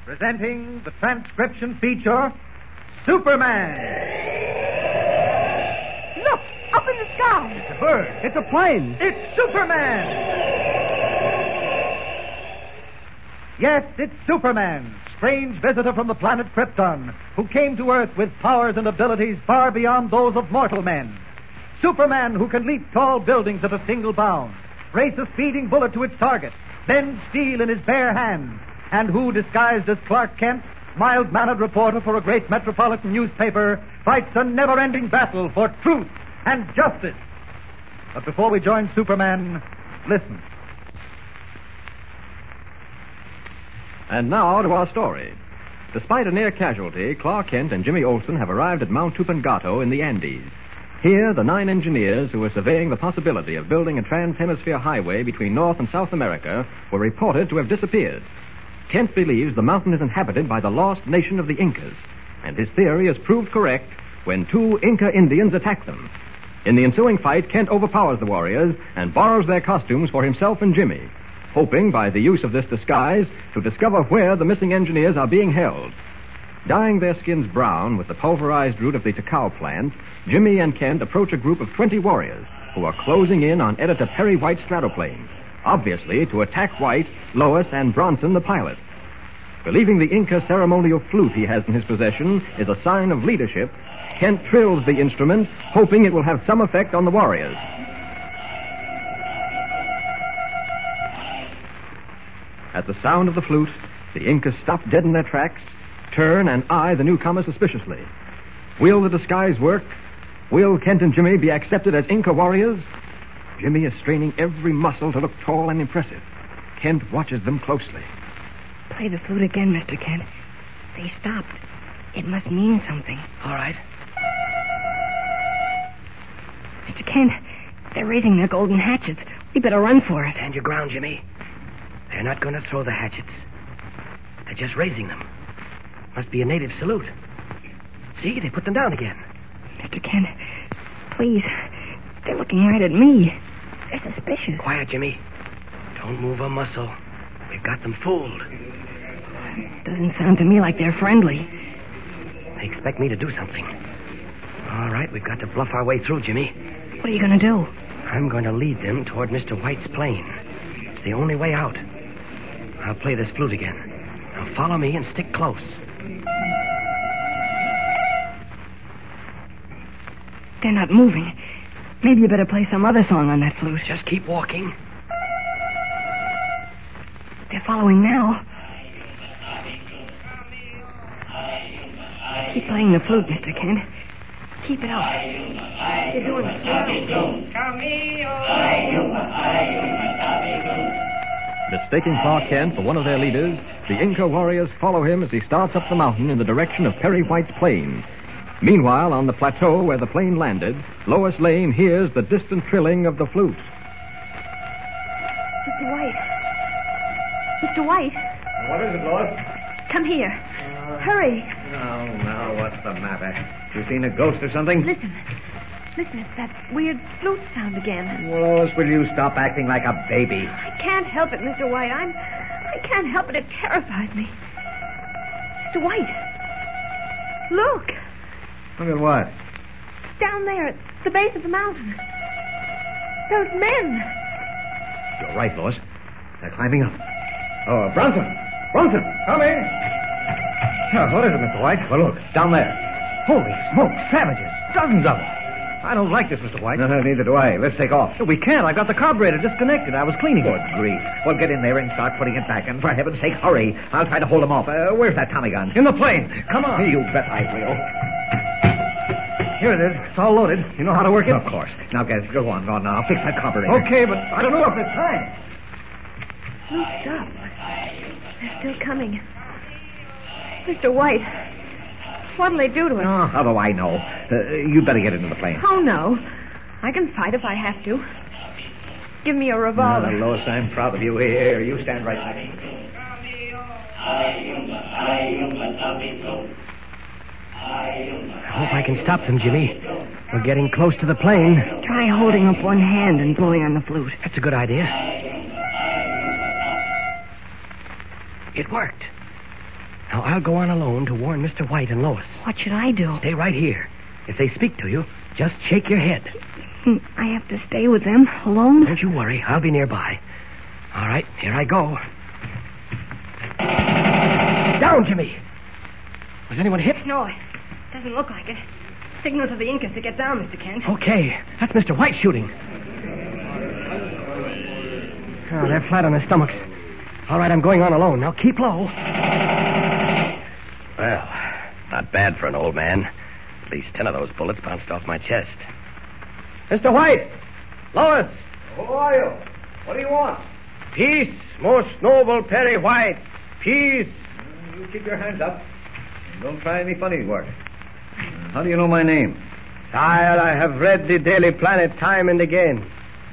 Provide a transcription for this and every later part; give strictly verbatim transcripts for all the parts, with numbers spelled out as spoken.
Presenting the transcription feature, Superman. Look, up in the sky. It's a bird. It's a plane. It's Superman. Yes, it's Superman, strange visitor from the planet Krypton, who came to Earth with powers and abilities far beyond those of mortal men. Superman, who can leap tall buildings at a single bound, race a speeding bullet to its target, bend steel in his bare hands, and who, disguised as Clark Kent, mild-mannered reporter for a great metropolitan newspaper, fights a never-ending battle for truth and justice. But before we join Superman, listen. And now to our story. Despite a near casualty, Clark Kent and Jimmy Olsen have arrived at Mount Tupungato in the Andes. Here, the nine engineers who were surveying the possibility of building a trans-hemisphere highway between North and South America were reported to have disappeared. Kent believes the mountain is inhabited by the lost nation of the Incas, and his theory is proved correct when two Inca Indians attack them. In the ensuing fight, Kent overpowers the warriors and borrows their costumes for himself and Jimmy, hoping by the use of this disguise to discover where the missing engineers are being held. Dyeing their skins brown with the pulverized root of the cacao plant, Jimmy and Kent approach a group of twenty warriors who are closing in on Editor Perry White's stratoplane, obviously to attack White, Lois, and Bronson, the pilot. Believing the Inca ceremonial flute he has in his possession is a sign of leadership, Kent trills the instrument, hoping it will have some effect on the warriors. At the sound of the flute, the Incas stop dead in their tracks, turn, and eye the newcomer suspiciously. Will the disguise work? Will Kent and Jimmy be accepted as Inca warriors? Jimmy is straining every muscle to look tall and impressive. Kent watches them closely. Play the flute again, Mister Kent. They stopped. It must mean something. All right. Mister Kent, they're raising their golden hatchets. We better run for it. Stand your ground, Jimmy. They're not going to throw the hatchets. They're just raising them. Must be a native salute. See, they put them down again. Mister Kent, please. They're looking right at me. They're suspicious. Quiet, Jimmy. Don't move a muscle. We've got them fooled. Doesn't sound to me like they're friendly. They expect me to do something. All right, we've got to bluff our way through, Jimmy. What are you going to do? I'm going to lead them toward Mister White's plane. It's the only way out. I'll play this flute again. Now follow me and stick close. They're not moving. Maybe you better play some other song on that flute. Just keep walking. They're following now. Keep playing the flute, Mister Kent. Keep it up. You're doing it swell. Mistaking Clark Kent for one of their leaders, the Inca warriors follow him as he starts up the mountain in the direction of Perry White's plane. Meanwhile, on the plateau where the plane landed, Lois Lane hears the distant trilling of the flute. Mister White. Mister White. What is it, Lois? Come here. Hurry. Now, now, what's the matter? You seen a ghost or something? Listen. Listen, it's that weird flute sound again. Lois, will you stop acting like a baby? I can't help it, Mister White. I'm... I can't help it. It terrifies me. Mister White. Look. Look at what? Down there at the base of the mountain. Those men. You're right, Lois. They're climbing up. Oh, Bronson! Bronson! Coming! Oh, what is it, Mister White? Well, look, down there. Holy smoke, savages. Dozens of them. I don't like this, Mister White. No, neither do I. Let's take off. We can't. I've got the carburetor disconnected. I was cleaning it. Good grief. Well, get in there and start putting it back. And for heaven's sake, hurry. I'll try to hold them off. Uh, where's that Tommy gun? In the plane. Come on. You bet I will. Here it is. It's all loaded. You know how to work it? Of course. Now, guys, go on, go on. Now, I'll fix that carburetor. Okay, but I don't know if it's time. Look up. They're still coming. Mister White, what'll they do to us? Oh, how do I know? Uh, you better get into the plane. Oh, no. I can fight if I have to. Give me a revolver. No, Lois, I'm proud of you. Here, you stand right by me. I hope I can stop them, Jimmy. We're getting close to the plane. Try holding up one hand and blowing on the flute. That's a good idea. It worked. Now, I'll go on alone to warn Mister White and Lois. What should I do? Stay right here. If they speak to you, just shake your head. I have to stay with them, alone? Don't you worry. I'll be nearby. All right, here I go. Down, Jimmy. Was anyone hit? No, it doesn't look like it. Signal to the Incas to get down, Mister Kent. Okay. That's Mister White shooting. Oh, they're flat on their stomachs. All right, I'm going on alone. Now, keep low. Well, not bad for an old man. At least ten of those bullets bounced off my chest. Mister White! Lois! Who are you? What do you want? Peace, most noble Perry White. Peace. You keep your hands up. And don't try any funny work. How do you know my name? Sire, I have read the Daily Planet time and again.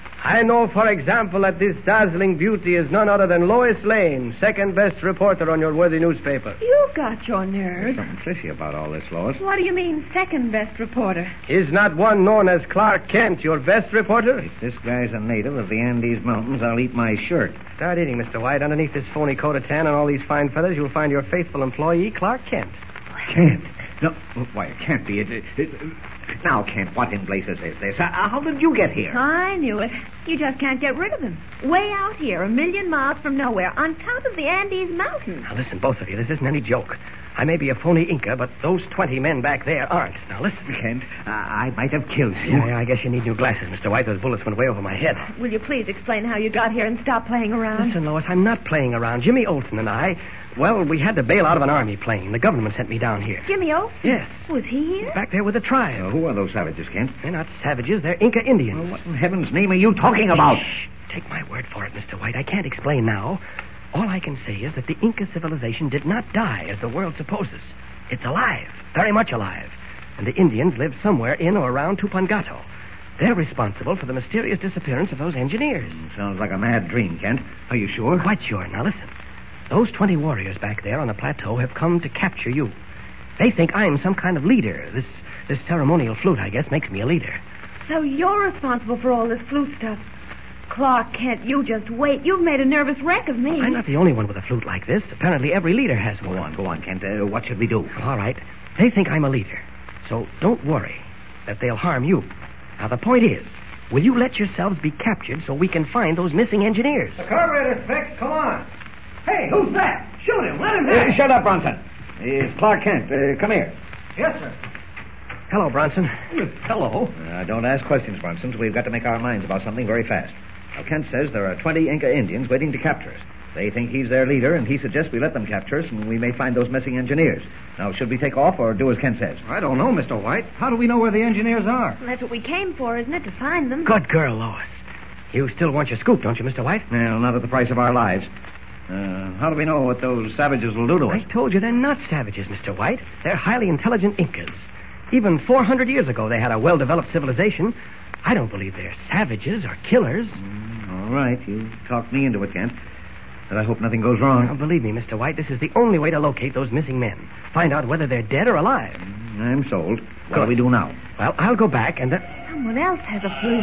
I know, for example, that this dazzling beauty is none other than Lois Lane, second best reporter on your worthy newspaper. You got your nerve. There's something fishy about all this, Lois. What do you mean, second best reporter? Is not one known as Clark Kent your best reporter? If this guy's a native of the Andes Mountains, I'll eat my shirt. Start eating, Mister White. Underneath this phony coat of tan and all these fine feathers, you'll find your faithful employee, Clark Kent. Kent? No, why, it can't be. It, it, it, now, Kent, what in blazes is this? How, how did you get here? I knew it. You just can't get rid of him. Way out here, a million miles from nowhere, on top of the Andes Mountains. Now, listen, both of you. This isn't any joke. I may be a phony Inca, but those twenty men back there aren't. Now, listen. Kent, uh, I might have killed you. Yeah, yeah, I guess you need new glasses, Mister White. Those bullets went way over my head. Will you please explain how you got here and stop playing around? Listen, Lois, I'm not playing around. Jimmy Olsen and I, well, we had to bail out of an army plane. The government sent me down here. Jimmy Olsen? Yes. Was he here? He's back there with the tribe. Uh, who are those savages, Kent? They're not savages. They're Inca Indians. Well, what in heaven's name are you talking about? Shh. Take my word for it, Mister White. I can't explain now. All I can say is that the Inca civilization did not die as the world supposes. It's alive, very much alive. And the Indians live somewhere in or around Tupungato. They're responsible for the mysterious disappearance of those engineers. Mm, sounds like a mad dream, Kent. Are you sure? Quite sure. Now listen. Those twenty warriors back there on the plateau have come to capture you. They think I'm some kind of leader. This this ceremonial flute, I guess, makes me a leader. So you're responsible for all this flute stuff. Clark Kent, you just wait. You've made a nervous wreck of me. I'm not the only one with a flute like this. Apparently every leader has one. Go on, go on, Kent. Uh, what should we do? All right. They think I'm a leader. So don't worry that they'll harm you. Now, the point is, will you let yourselves be captured so we can find those missing engineers? The carburetor's fixed. Come on. Hey, who's that? Shoot him. Let him have. Uh, shut up, Bronson. It's Clark Kent. Uh, come here. Yes, sir. Hello, Bronson. Hello. Uh, don't ask questions, Bronson. We've got to make our minds about something very fast. Now, Kent says there are twenty Inca Indians waiting to capture us. They think he's their leader, and he suggests we let them capture us, and we may find those missing engineers. Now, should we take off or do as Kent says? I don't know, Mister White. How do we know where the engineers are? Well, that's what we came for, isn't it? To find them. Good girl, Lois. You still want your scoop, don't you, Mister White? Well, not at the price of our lives. Uh, how do we know what those savages will do to us? I told you they're not savages, Mister White. They're highly intelligent Incas. Even four hundred years ago, they had a well-developed civilization. I don't believe they're savages or killers. Mm, all right, you talked me into it, Kent. But I hope nothing goes wrong. Now, believe me, Mister White, this is the only way to locate those missing men. Find out whether they're dead or alive. Mm, I'm sold. What Good. do we do now? Well, I'll go back and... Uh... Someone else has a flute.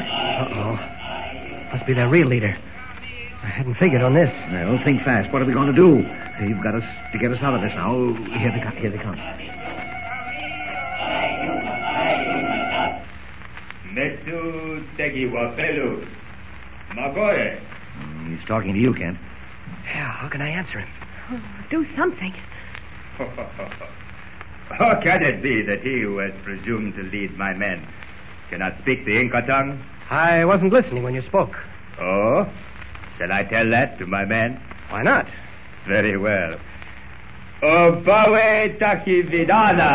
Uh-oh. Must be their real leader. I hadn't figured on this. Well, think fast. What are we going to do? You've got us to get us out of this now. Here they come. Here they come. Mesu Tegiwapelu. Magore. Mm, He's talking to you, Kent. Yeah, how can I answer him? Oh, do something. How can it be that he who has presumed to lead my men cannot speak the Inca tongue? I wasn't listening when you spoke. Oh? Shall I tell that to my men? Why not? Very well. Obawe Takividana.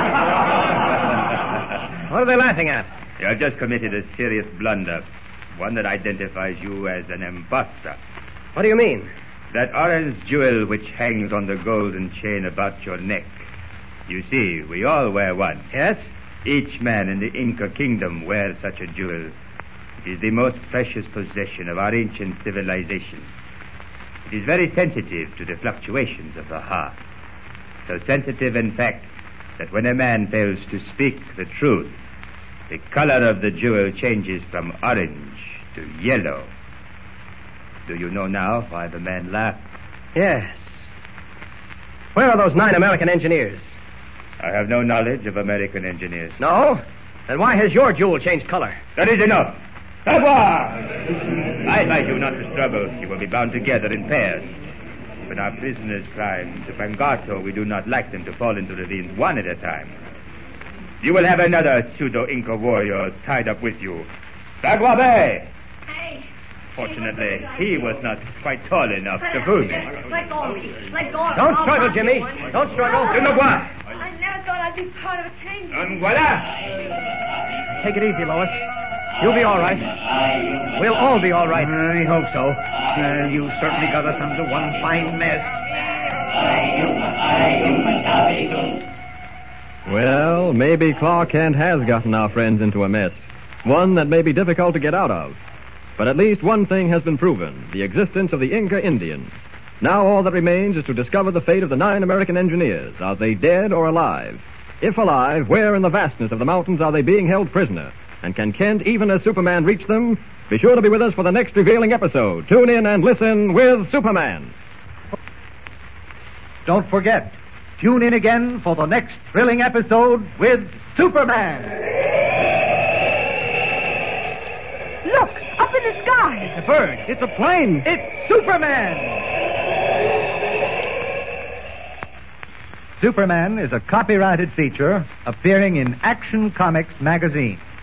What are they laughing at? You have just committed a serious blunder. One that identifies you as an impostor. What do you mean? That orange jewel which hangs on the golden chain about your neck. You see, we all wear one. Yes? Each man in the Inca kingdom wears such a jewel. It is the most precious possession of our ancient civilization. It is very sensitive to the fluctuations of the heart. So sensitive, in fact, that when a man fails to speak the truth, the color of the jewel changes from orange to yellow. Do you know now why the man laughed? Yes. Where are those nine American engineers? I have no knowledge of American engineers. No? Then why has your jewel changed color? That is enough. Savoir! I advise you not to struggle. You will be bound together in pairs. When our prisoners climb to Pangato, we do not like them to fall into ravines one at a time. You will have another pseudo-Inca warrior tied up with you. Saguabe! Hey. Fortunately, he was not quite tall enough to fool me. Let go of me. Let go of me. Don't struggle, Jimmy. Don't struggle. Tu me vois. I never thought I'd be part of a change. En voilà! Take it easy, Lois. You'll be all right. We'll all be all right. I hope so. Uh, you certainly got us into one fine mess. Well, maybe Clark Kent has gotten our friends into a mess. One that may be difficult to get out of. But at least one thing has been proven, the existence of the Inca Indians. Now all that remains is to discover the fate of the nine American engineers. Are they dead or alive? If alive, where in the vastness of the mountains are they being held prisoner? And can Kent, even as Superman, reach them? Be sure to be with us for the next revealing episode. Tune in and listen with Superman. Don't forget, tune in again for the next thrilling episode with Superman. Look, up in the sky. It's a bird. It's a plane. It's Superman. Superman is a copyrighted feature appearing in Action Comics magazine.